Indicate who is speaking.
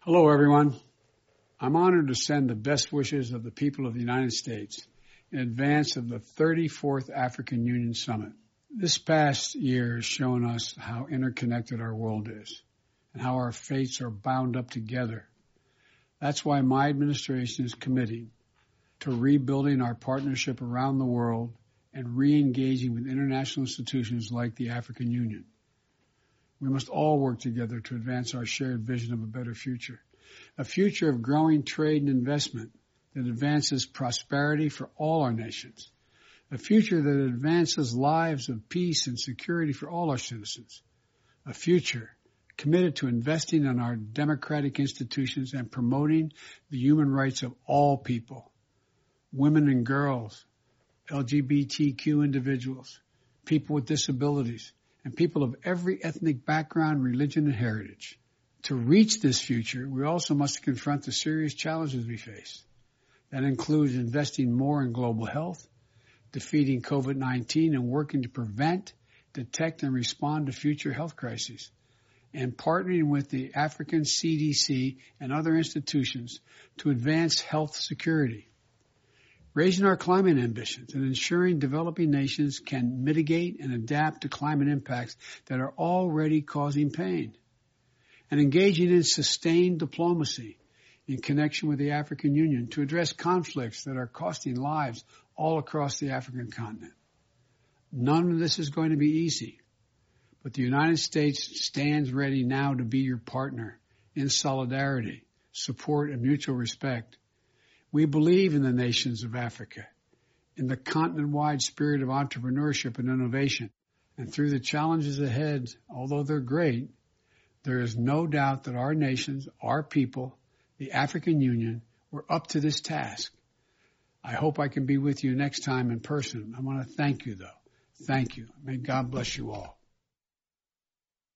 Speaker 1: Hello, everyone. I'm honored to send the best wishes of the people of the United States in advance of the 34th African Union Summit. This past year has shown us how interconnected our world is and how our fates are bound up together. That's why my administration is committing to rebuilding our partnership around the world and re-engaging with international institutions like the African Union. We must all work together to advance our shared vision of a better future, a future of growing trade and investment that advances prosperity for all our nations, a future that advances lives of peace and security for all our citizens, a future committed to investing in our democratic institutions and promoting the human rights of all people, women and girls, LGBTQ individuals, people with disabilities, and people of every ethnic background, religion, and heritage. To reach this future, we also must confront the serious challenges we face. That includes investing more in global health, defeating COVID-19, and working to prevent, detect, and respond to future health crises, and partnering with the African CDC and other institutions to advance health security. Raising our climate ambitions and ensuring developing nations can mitigate and adapt to climate impacts that are already causing pain. And engaging in sustained diplomacy in connection with the African Union to address conflicts that are costing lives all across the African continent. None of this is going to be easy, but the United States stands ready now to be your partner in solidarity, support, and mutual respect. We believe in the nations of Africa, in the continent-wide spirit of entrepreneurship and innovation. And through the challenges ahead, although they're great, there is no doubt that our nations, our people, the African Union, were up to this task. I hope I can be with you next time in person. I want to thank you, though. Thank you. May God bless you all.